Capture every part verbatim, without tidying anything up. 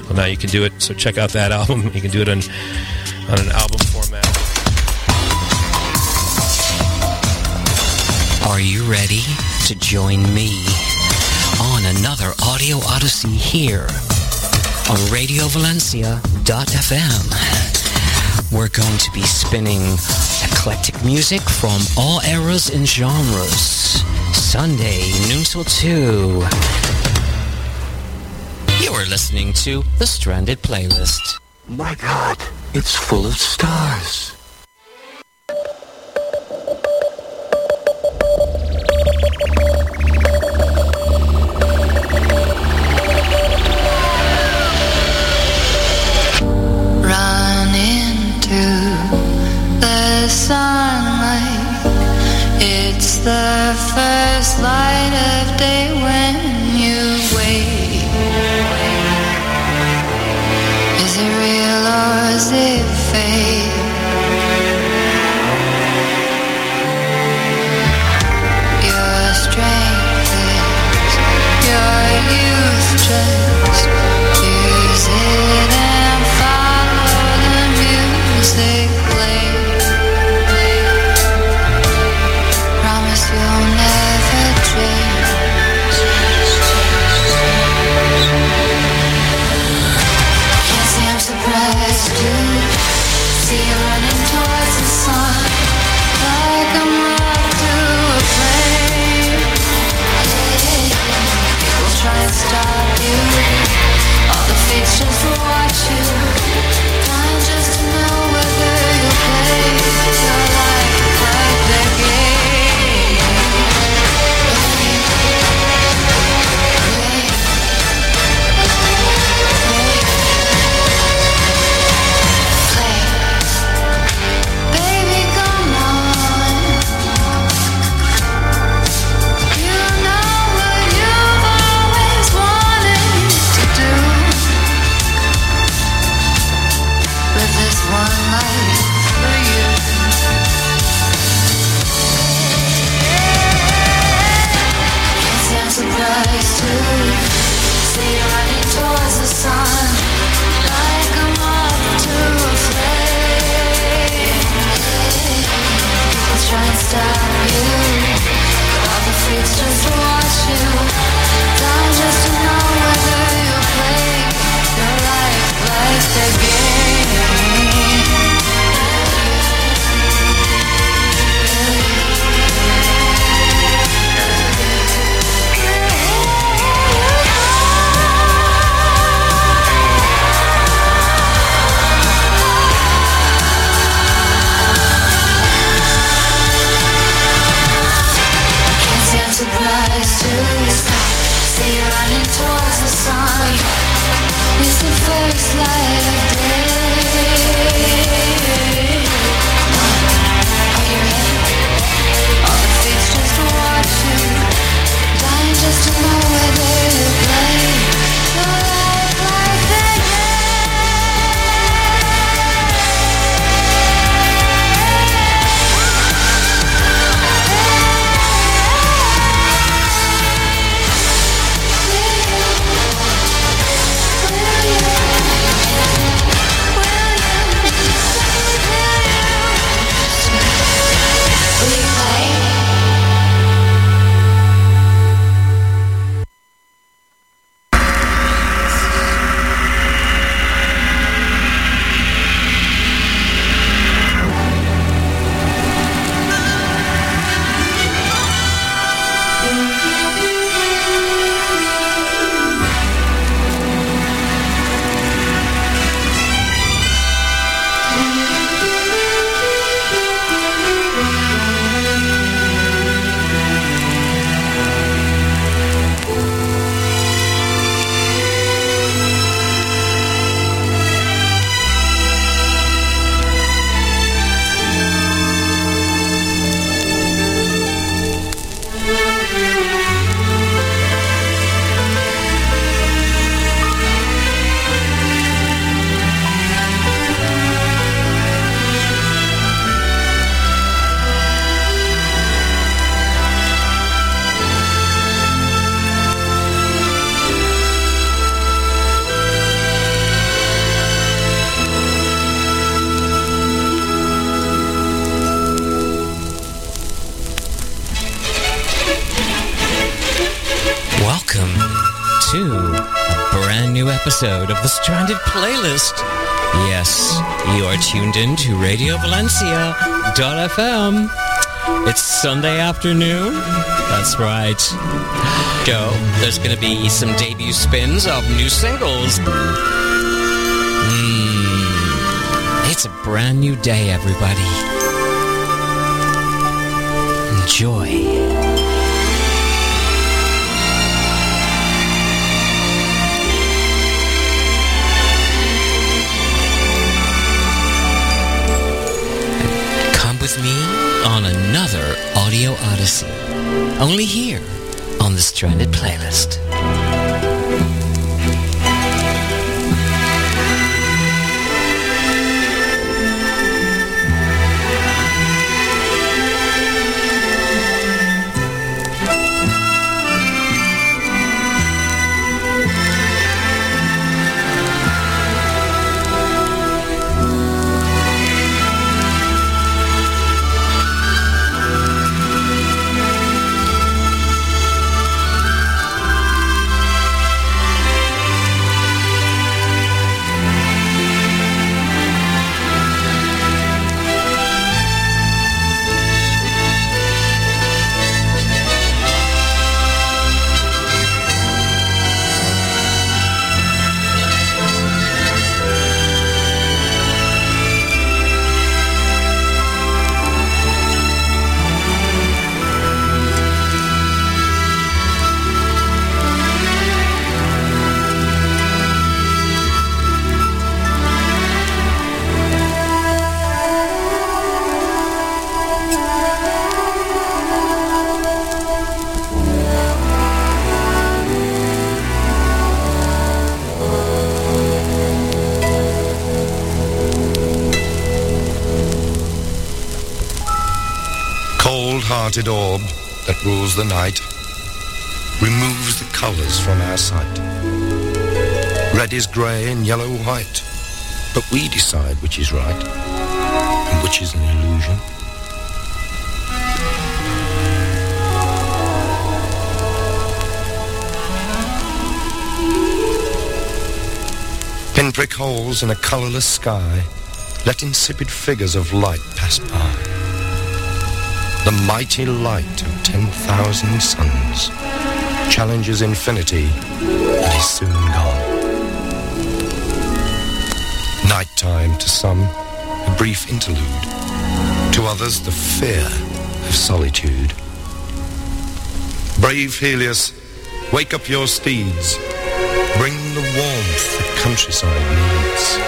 Well, now you can do it. So check out that album. You can do it on, on an album format. Are you ready to join me on another audio odyssey here on radio valencia dot f m? We're going to be spinning eclectic music from all eras and genres. Sunday, noon till two. You're listening to The Stranded Playlist. My God, it's full of stars. Run into the sunlight. It's the first light of day when you wake. Is it real or is it fake? Your strength is your youth, just use it and follow the music play. Promise you'll never change. Can't say I'm surprised. episode of the Stranded Playlist. Yes, you are tuned in to Radio Valencia dot f m. It's Sunday afternoon. That's right. So, there's going to be some debut spins of new singles. Mm, it's a brand new day, everybody. Enjoy. With me on another audio odyssey, only here on the Stranded Playlist. Cold-hearted orb that rules the night removes the colours from our sight. Red is grey and yellow white, but we decide which is right and which is an illusion. Pinprick holes in a colourless sky let insipid figures of light pass by. The mighty light of ten thousand suns challenges infinity and is soon gone. Nighttime to some, a brief interlude. To others, the fear of solitude. Brave Helios, wake up your steeds. Bring the warmth the countryside needs.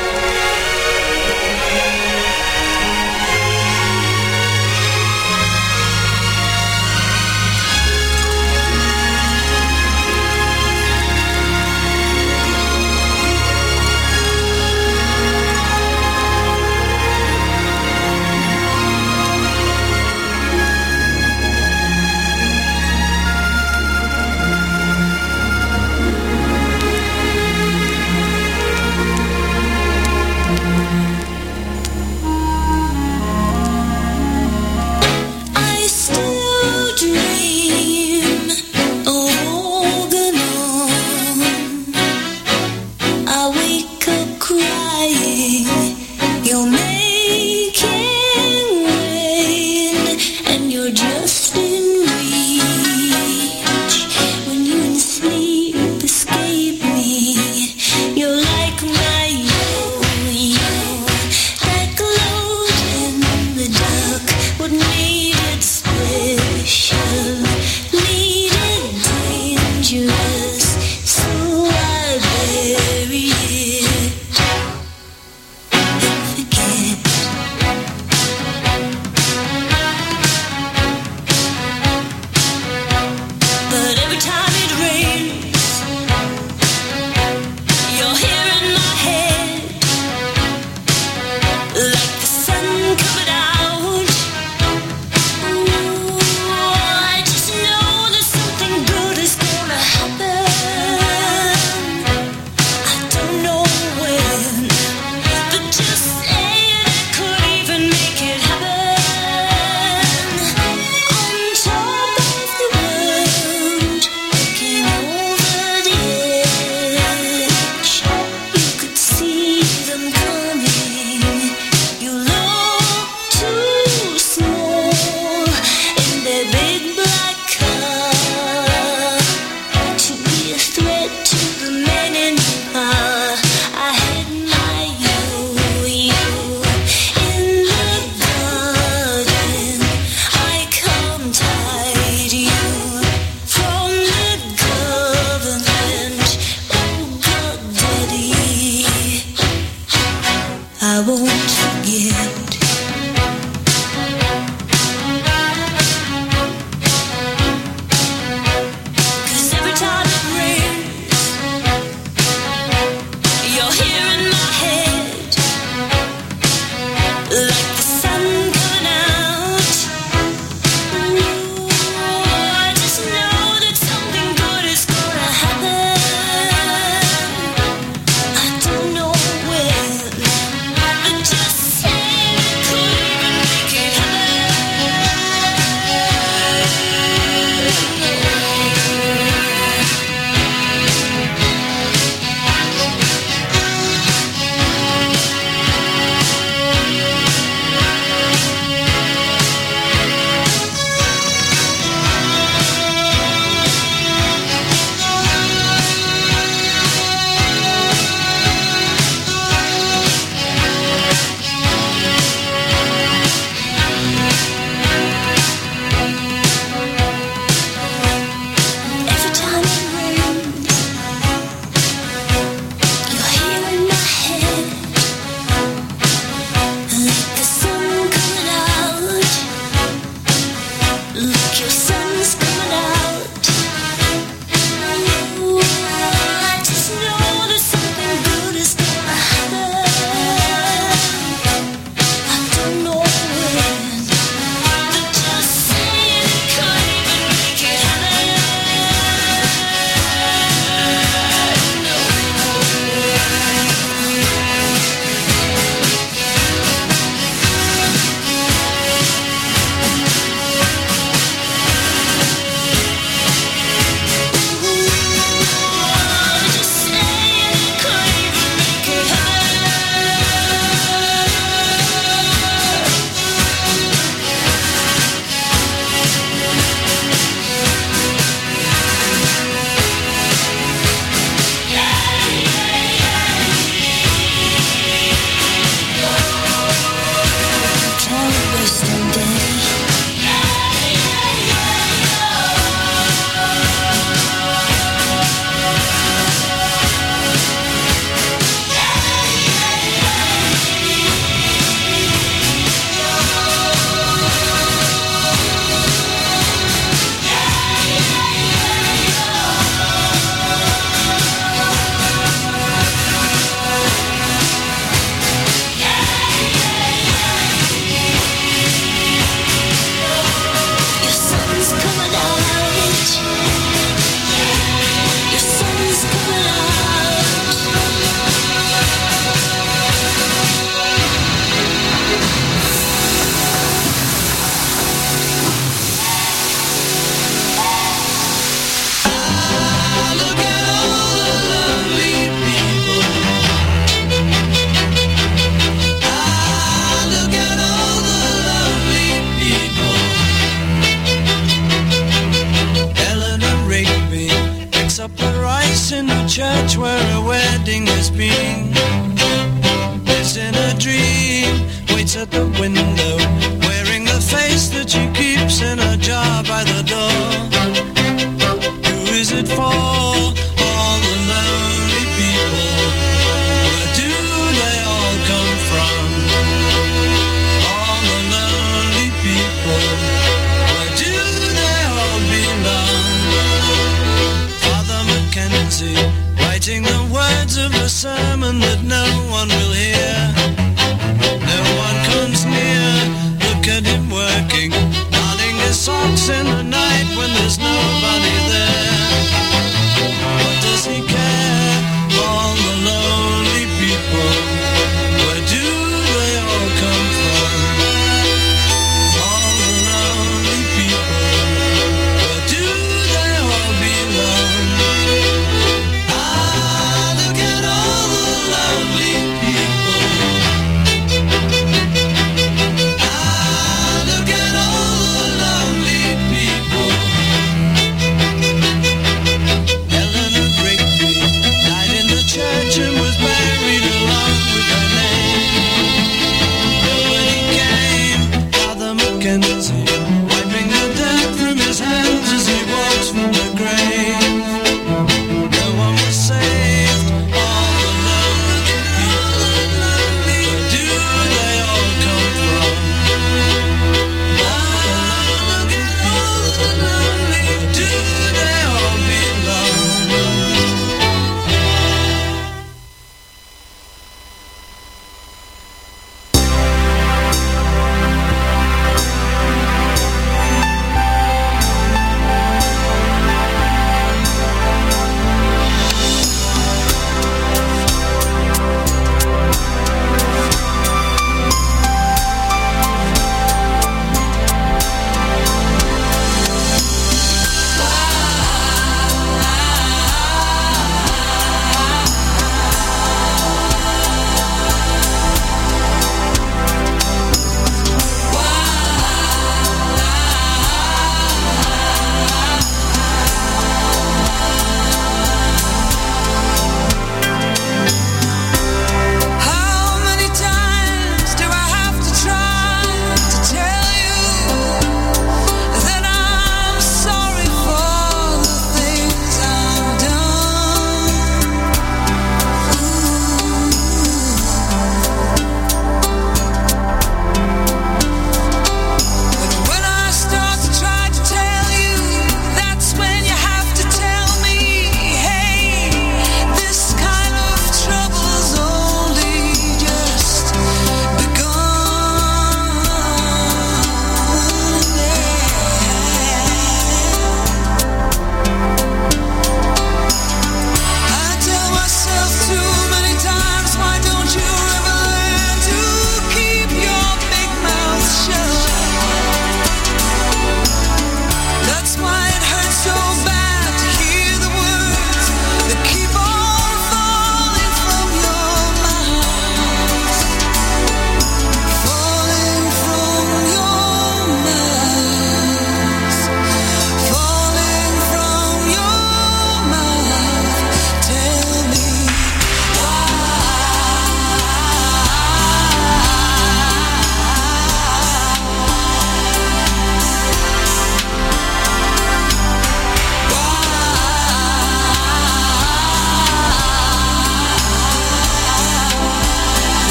sleeping, lives in a dream, waits at the window, wearing the face that she keeps in a jar by the door. Who is it for? All the lonely people. Where do they all come from? All the lonely people. Where do they all belong? Father Mackenzie, writing the words of a sermon that no one will hear. No one comes near, look at him working, darning his socks in the night when there's nobody there. What does he care? All the lonely people. Where do they all come from? All the lonely people. Where do they all belong? Ah, look at all the lonely people.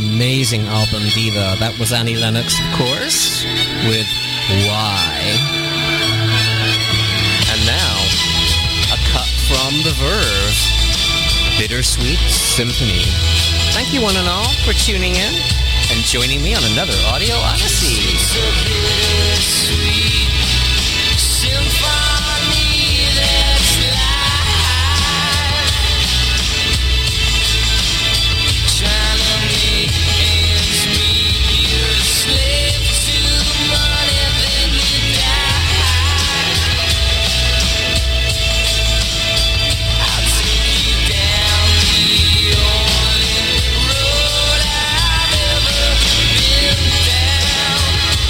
amazing album Diva. That was Annie Lennox, of course, with Why. And now, a cut from The Verve, Bittersweet Symphony. Thank you one and all for tuning in and joining me on another Audio Odyssey. It's a bittersweet symphony that's live, trying to make ends meet. You're a slave to money, then you die. I'll take you down the only road I've ever been down.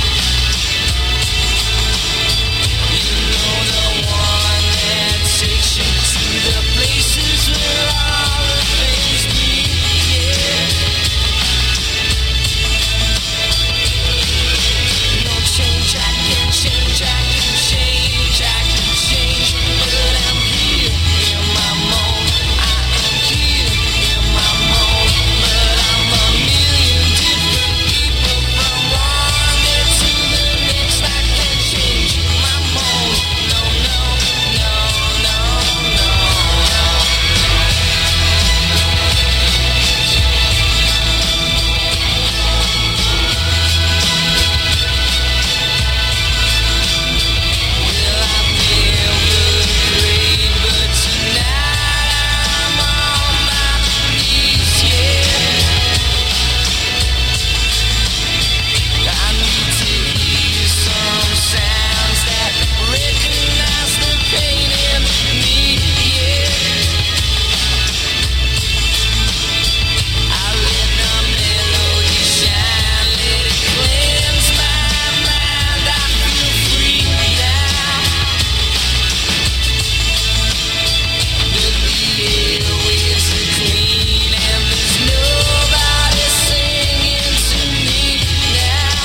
You know the one that takes you to the places where all the things meet, yeah. No change, I can change, I can change, I can change, but I'm here in my mold. I am here in my mold, but I'm a million different people from one day to the next. I can change my mold. No, no, no, no, no, no. Well, I've never prayed, but tonight I'm on my knees, yeah. I need to hear some sounds that recognize the pain in me, yeah. I let the melody shine, let it cleanse my mind. I feel free now. The airwaves are clean and there's nobody singing to me now.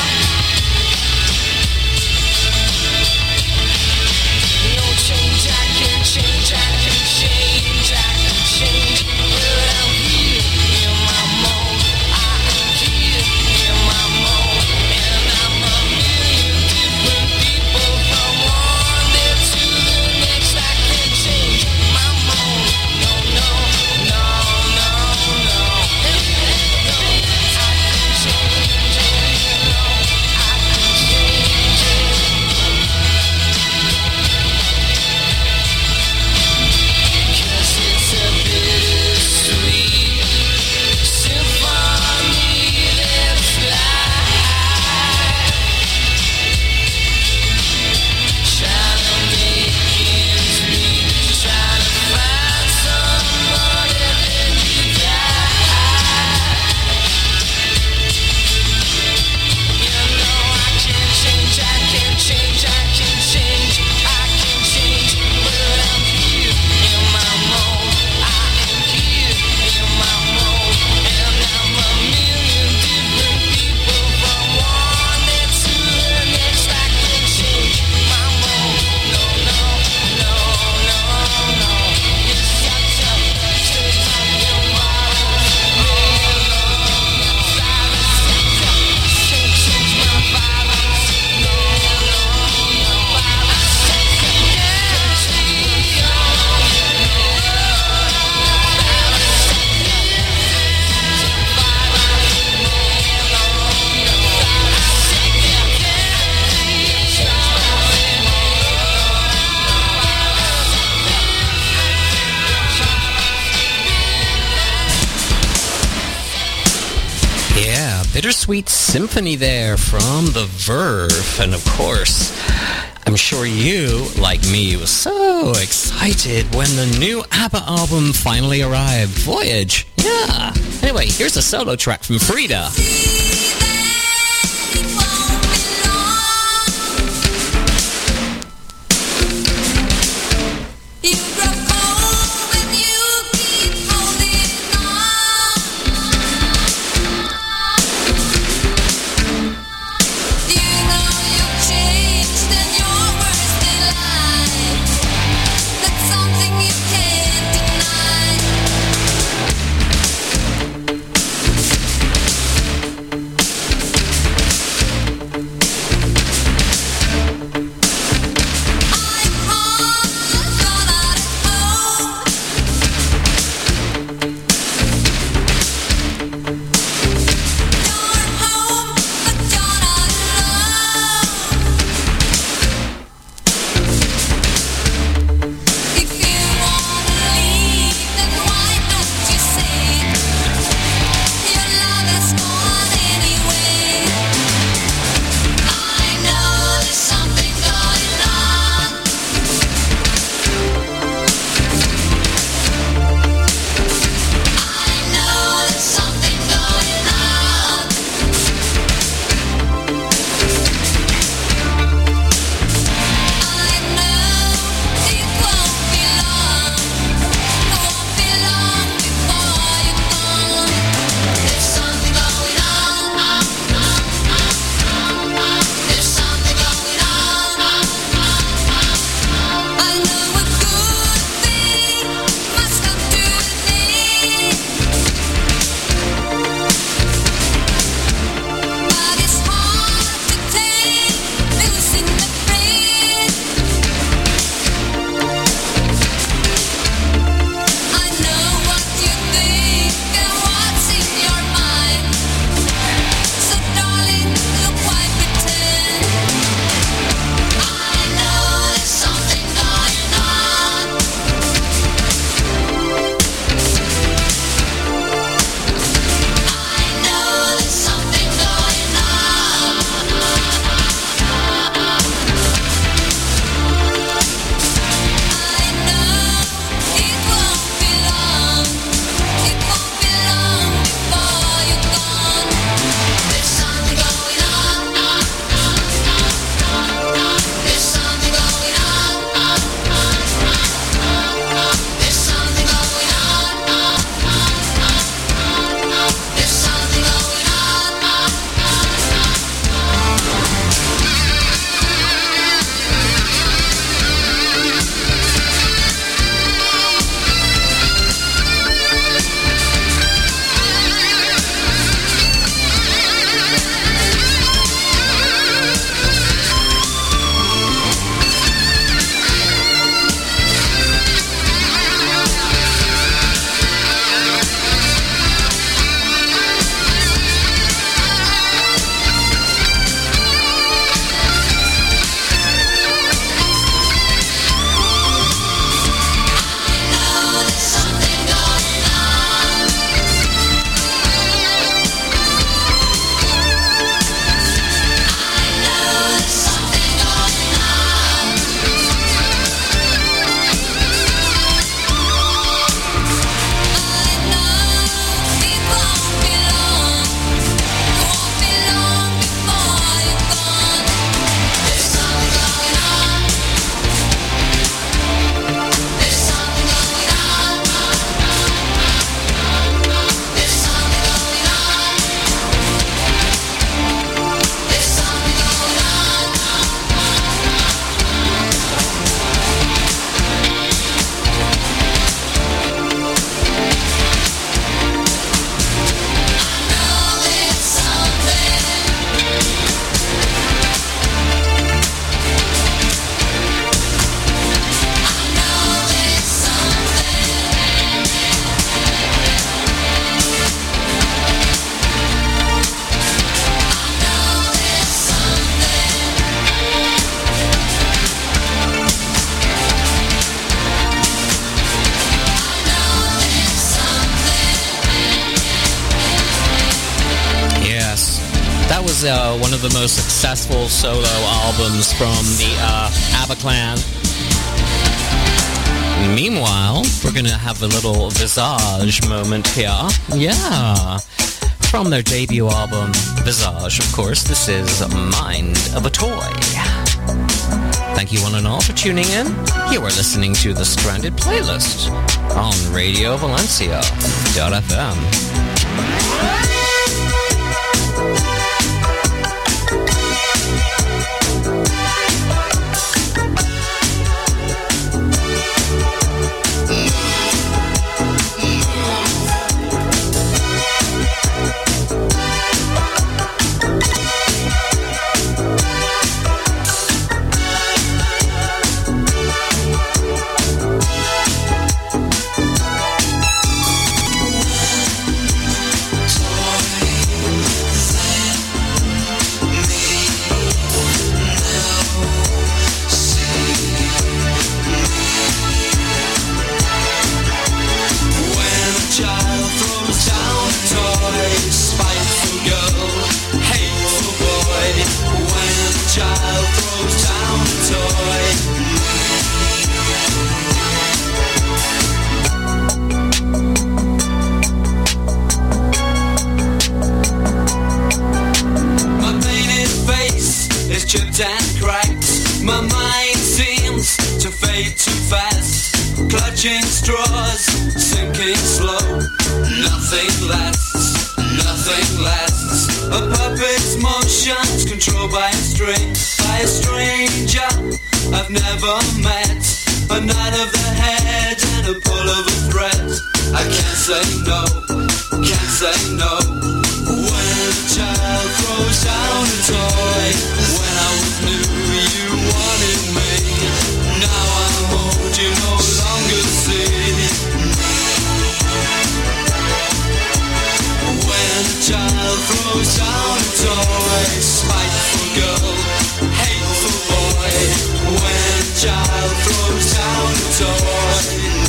No change, I can change, I can change, I can change, but I'm here in my mold. I am here in my mold, and I'm a million different people from one day to the next. I can change my mold. No, no, no, no, no. I can change it. No, I can change it. 'Cause it's a bittersweet symphony that's live, trying to make ends meet, trying to find somebody, then you die. You know I can change, I can change, I can change, I can change, but I'm here in my mold. I am here in my mold, and I'm a million different people from one day to the next. I can change my mold. No, no, no, no, no. It's such a shame I can walk. No, no, no. Silence, can't change my violence. No, no, no. Violence can't change me. No, Yeah, Bittersweet Symphony there from The Verve. And of course, I'm sure you, like me, was so excited when the new ABBA album finally arrived. Voyage. Yeah. Anyway, here's a solo track from Frida. You broke home and you keep holding on. You know you've changed and you're worse than life. That's something you can't deny. uh, one of the most successful solo albums from the uh, ABBA clan. Meanwhile, we're going to have a little Visage moment here. Yeah. From their debut album, Visage, of course, this is Mind of a Toy. Thank you one and all for tuning in. You are listening to the Stranded Playlist on Radio Valencia dot f m. Clutching straws, sinking slow. Nothing lasts, nothing lasts. A puppet's motions controlled by a string, by a stranger I've never met. A nod of the head and a pull of a thread. I can't say no, can't say no. When a child throws down a toy, when I was new you wanted me. Now I'm old, you no longer see. When a child throws down a toy, spiteful girl, hateful boy. When a child throws down a toy.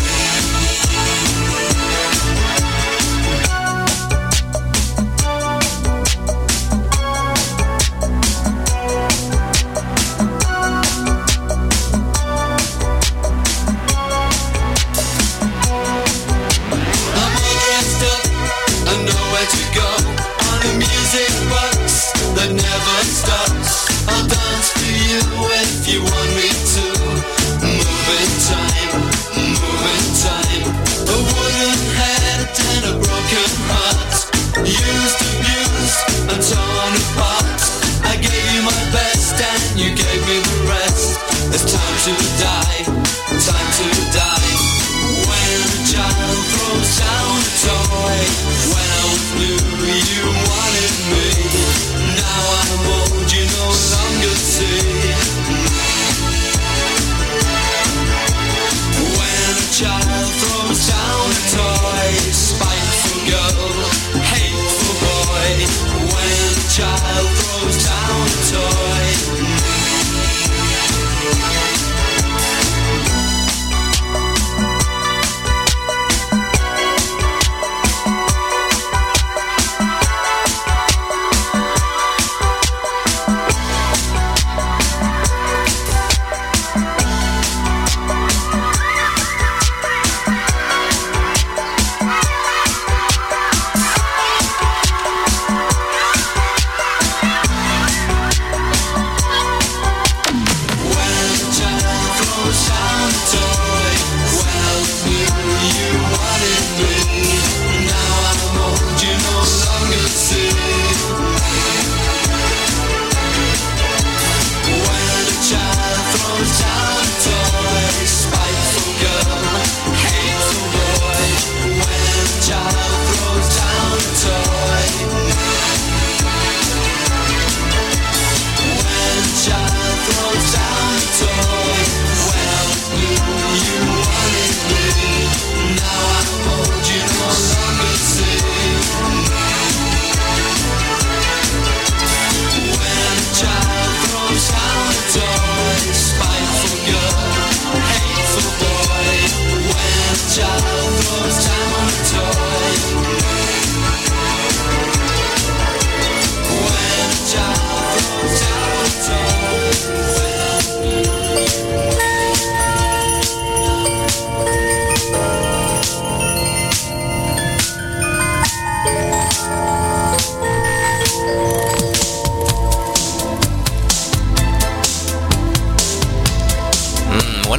That never stops. I'll dance for you if you want me to. Move in time, move in time. A wooden head and a broken heart. Used, abused, and torn apart. I gave you my best and you gave me the rest. It's time to die, time to die. When a child throws down a toy. When I was blue, you wanted me. Now I'm old, you no longer see.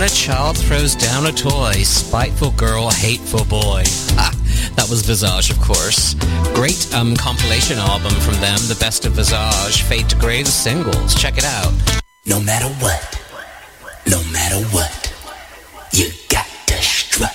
a child throws down a toy. Spiteful girl, hateful boy. Ah, that was Visage, of course. Great um, compilation album from them, The Best of Visage. Fade to Grey, the singles. Check it out. No matter what, no matter what, you got to strut.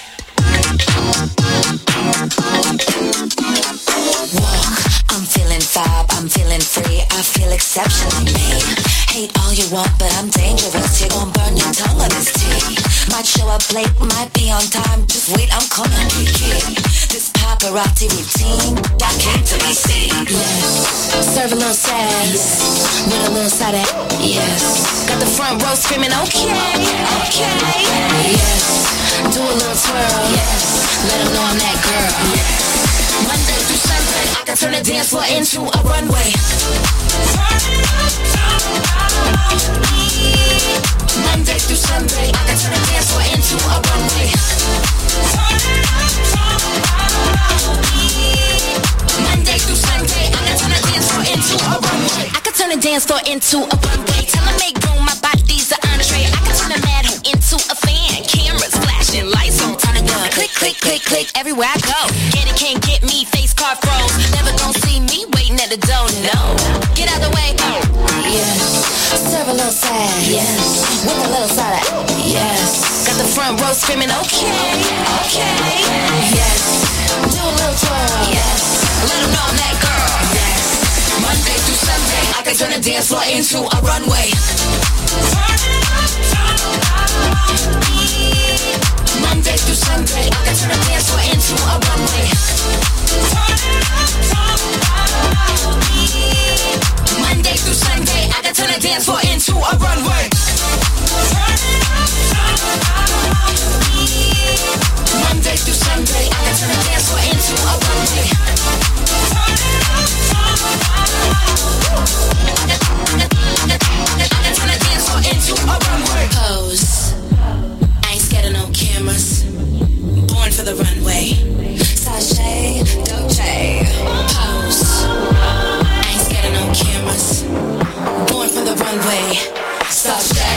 Walk, I'm feeling vibe, I'm feeling free, I feel exceptionally me. Hate all you want, but I'm dangerous, you're gonna burn your tongue on this tea. Might show up late, might be on time, just wait, I'm coming, Kiki. This paparazzi routine, I came to be seen. Yes, serve a little sass, yes. With a little side of, yes. Got the front row screaming, okay, okay. Yes, do a little twirl, yes. Let them know I'm that girl, yes. Monday through Sunday, I can turn the dance floor into a runway. Monday through Sunday, I can turn the dance floor into a runway. Monday through Sunday, I can turn the dance floor into a runway. I can turn the dance floor into a runway. Tell them make room, my body's an entree. I can turn a mad hoe into a fan. Cameras flashing, lights on, turn it up. Click, click, click, click, everywhere I go. Get it, can't get me, face card froze. Never gon' see me waiting at the door, no. Get out the way, oh. Yes, serve a little sad, yes. With a little side of, yes. Got the front row screaming, okay, okay. Yes, do a little twirl, yes. Let them know I'm that girl, yes. Monday through Sunday, I can turn the dance floor into a runway. Monday through Sunday, I can turn the dance floor into a runway. Monday through Sunday, I can turn the dance floor into a runway. Monday through Sunday, I can turn the dance floor into a runway. I can turn the dance floor into a runway. Pose. I ain't scared of no cameras. Born for the runway. Sashay, Dolce. Pose. I ain't scared of no cameras. Born for the runway. Sashay.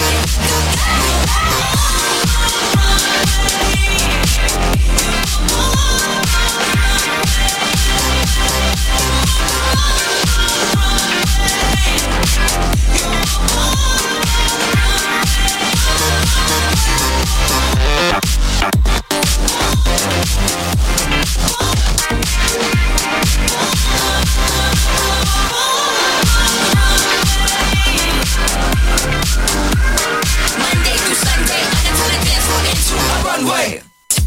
Monday through Sunday, I can turn the dance floor into a runway.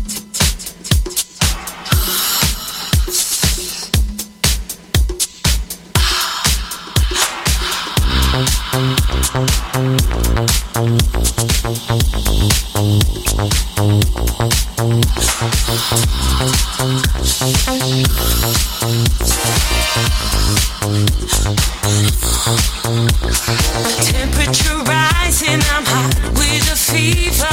Temperature rising, I'm hot with a fever.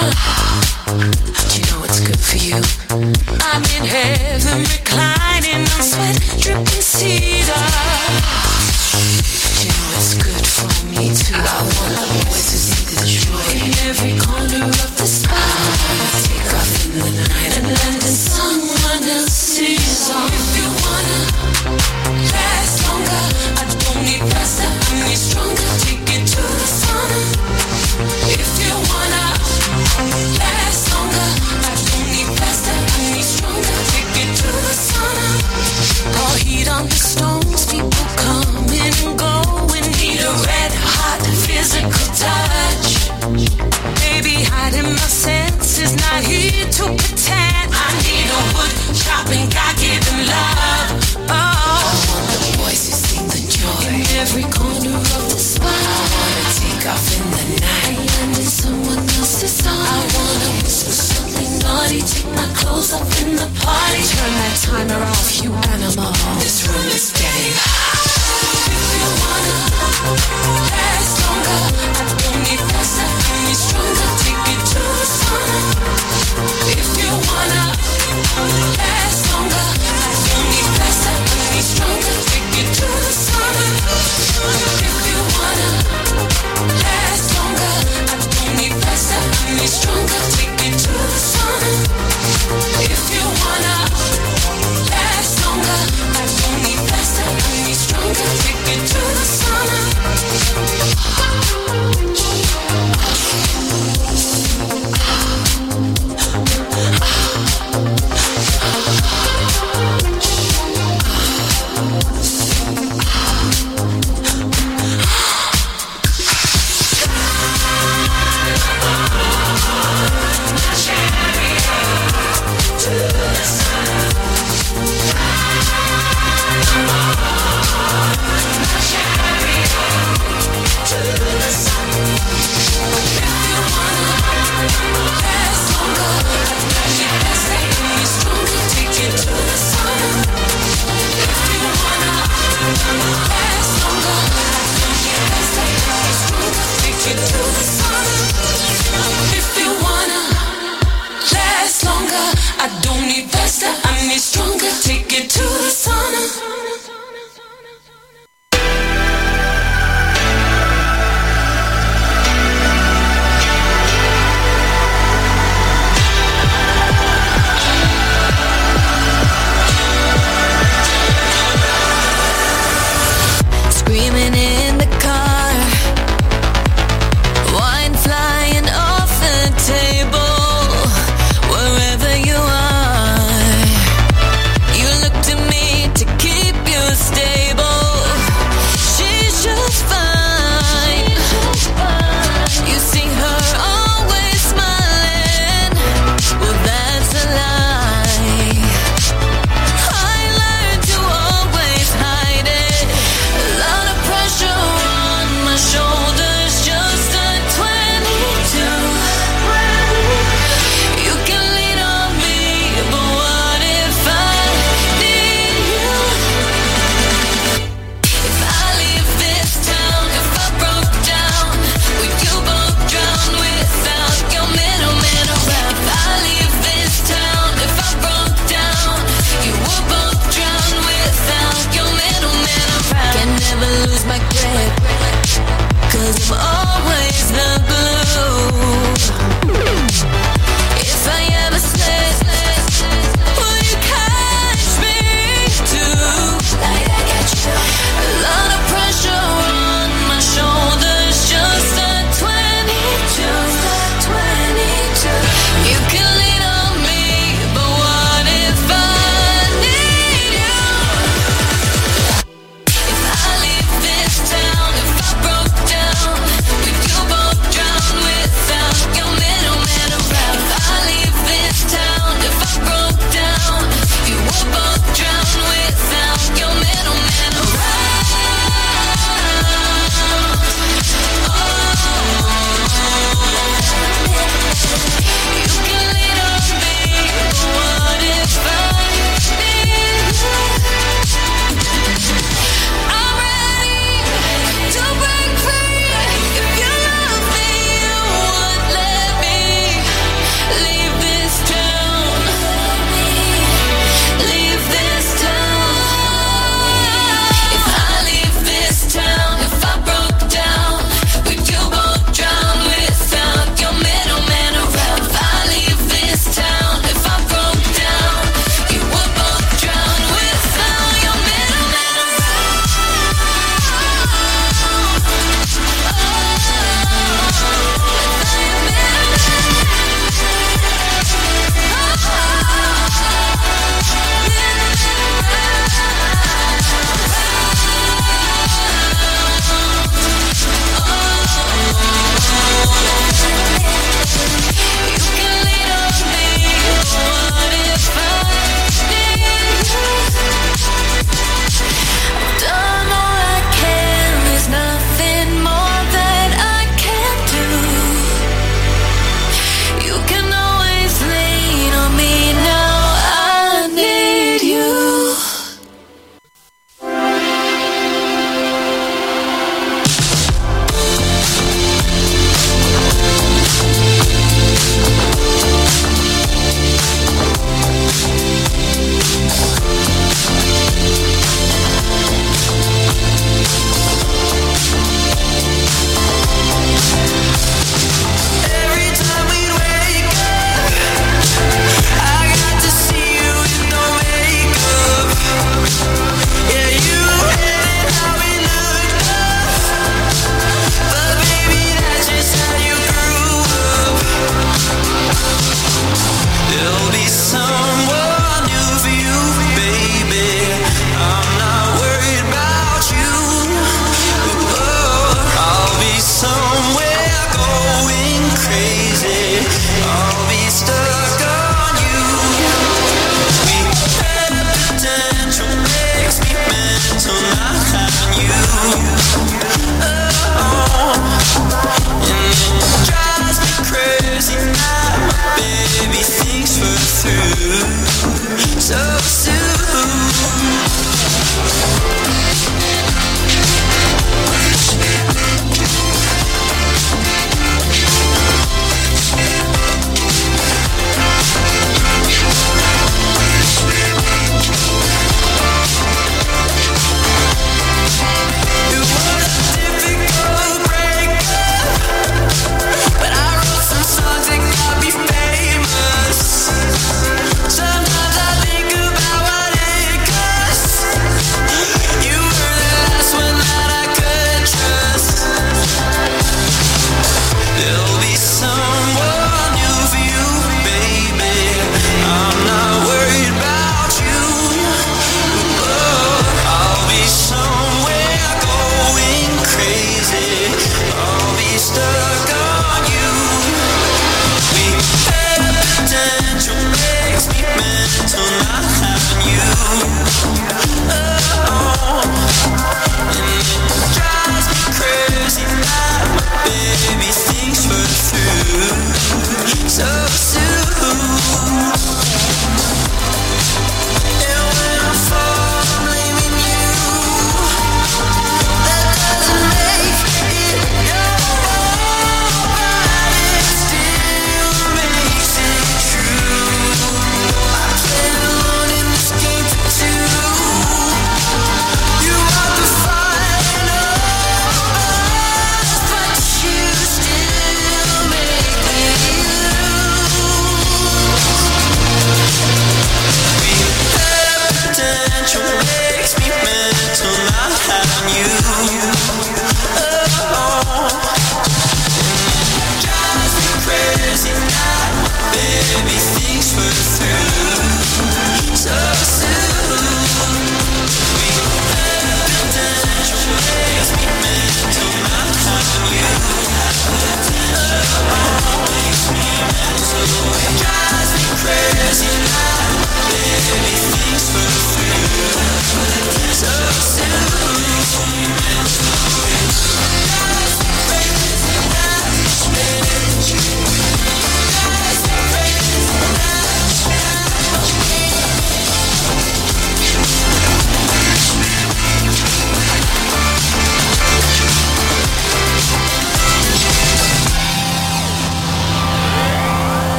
You know what's good for you. I'm in heaven, reclining on sweat, dripping cedar. You know it's good for me too. I want the boys to see the joy in every corner of the sky. Take off in the night and land in someone else's song. If you wanna last longer, I don't need faster, I need stronger. Take it to the sun. If you wanna last longer, I don't need faster, I need stronger. Take it to the sun. All heat on the stones, people coming and going. Need a red hot physical touch. Baby, hiding my senses, not here to pretend. I need a wood chopping, God-given love. Oh, I want the boys who sing the joy in every corner of the spot. I wanna take off in the night and in someone else's song. I wanna whisper something naughty, take my clothes up in the party. Turn that timer off, you animal. This room is getting hot. If you wanna last longer, I don't need faster, I need stronger. Take it to the sun. If you wanna last longer, I don't need faster, I need stronger. Take it to the sun. If you wanna last longer, I don't need faster, I need stronger.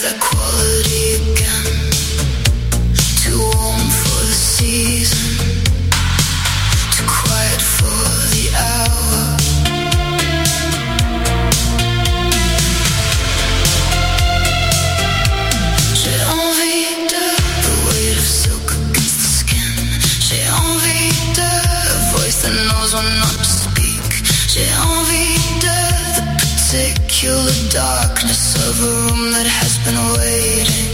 that quality again. Too warm for the season, too quiet for the hour. J'ai envie de the weight of silk against the skin. J'ai envie de a voice that knows when not to speak. J'ai envie de the particular darkness of a room that has been waiting.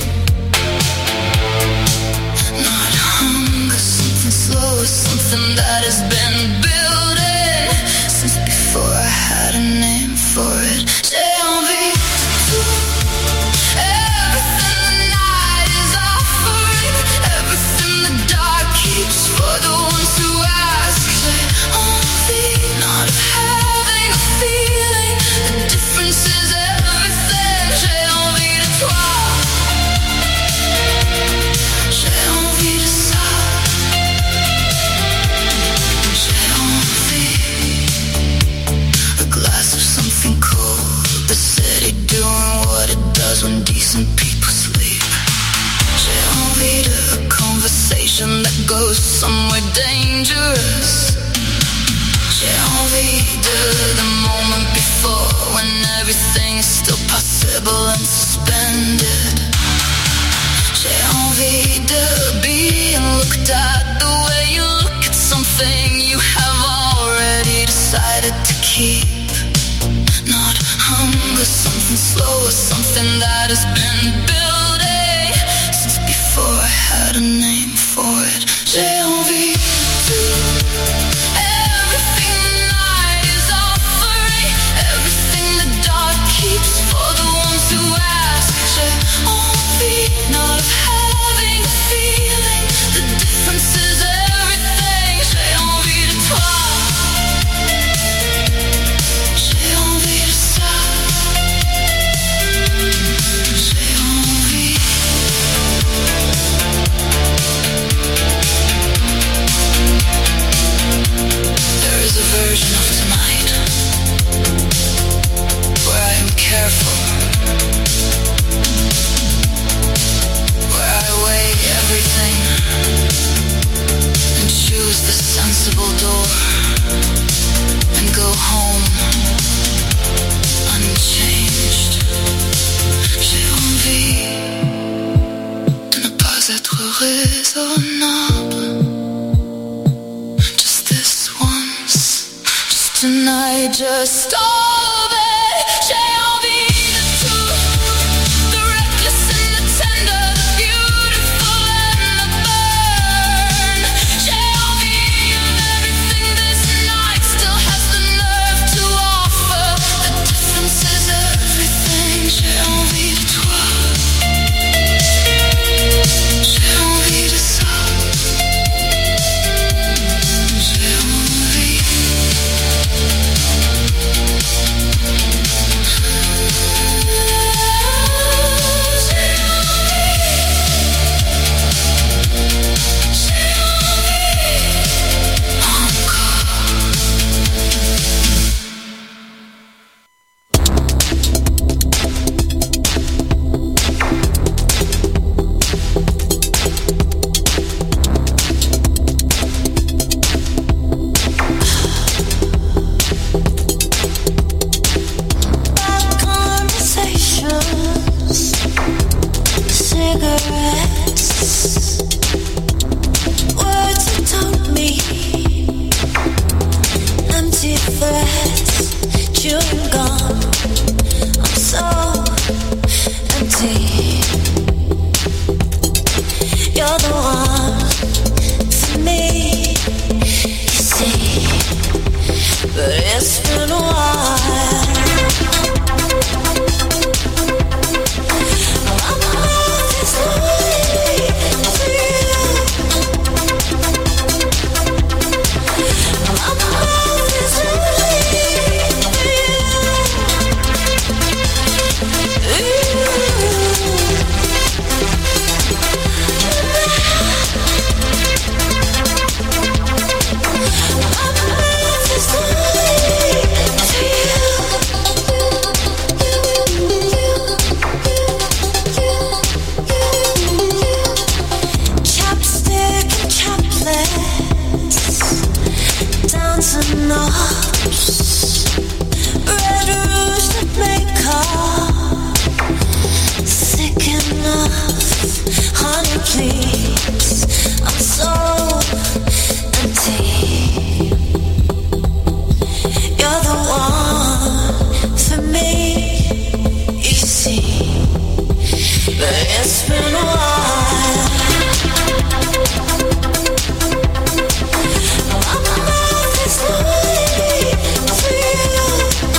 Not hunger, something slow, something that has been building since before I had a name for it. J'ai envie to everything the night is offering, everything the dark keeps for the ones who ask. J'ai envie not of having a feeling, the difference is everything. J'ai envie de toi, j'ai envie de ça. J'ai envie a glass of something cold, the city doing what it does when decent people sleep. J'ai envie de a conversation that goes somewhere dangerous. J'ai envie de the moment before when everything is still possible and suspended. J'ai envie de be looked at the way you look at something you have already decided to keep. Not hunger, something slow, something that has been building since before I had a name for it. J'ai envie to everything the night is offering, everything the dark keeps for the ones who ask. J'ai envie not of having a feeling, the difference is everything. J'ai envie de toi, j'ai envie de ça. J'ai envie. There is a version of tonight where I am careful, where I weigh everything and choose the sensible door and go home unchanged. J'ai envie de ne pas être raisonnable. Just this once, just tonight, just all of it. J'ai envie de tout, the reckless and the tender, the beautiful and the burn. J'ai envie of everything this night still has the nerve to offer. The difference is everything. J'ai envie de toi, j'ai envie de ça. J'ai envie. It's been a while. My mouth is lonely for you.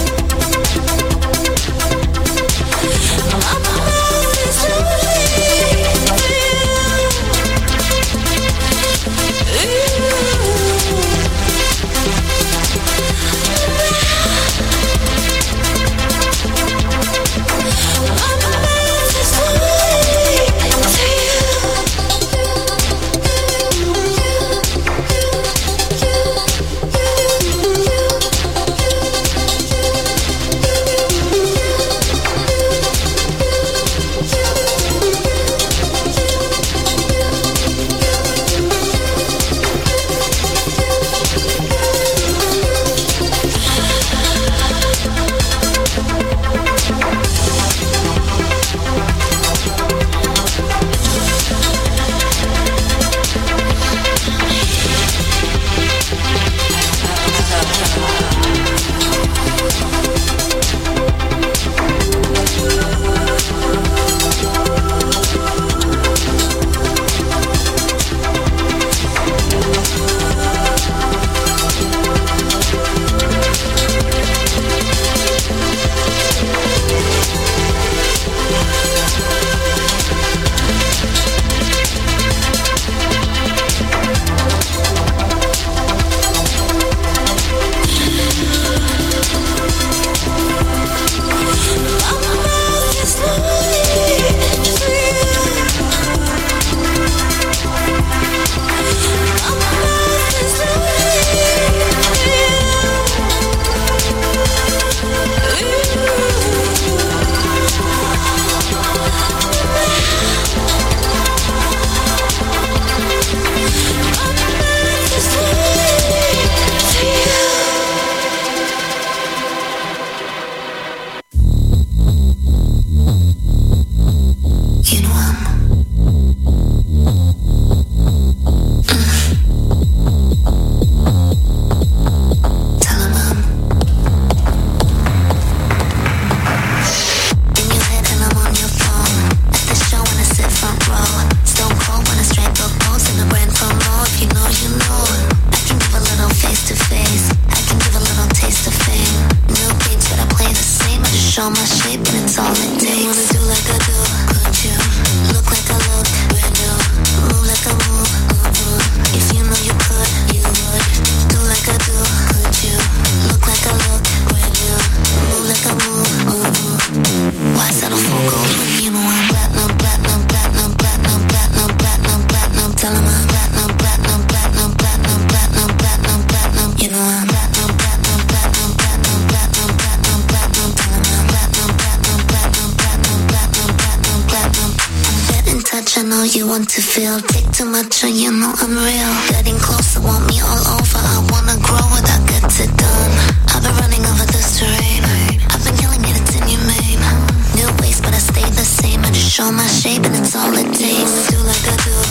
My mouth is lonely for you want to feel. Take too much and you know I'm real. Getting closer, want me all over. I wanna grow what I get it done. I've been running over this terrain. I've been killing it, it's inhumane. New ways, but I stay the same. I just show my shape and it's all it takes. Do like I do.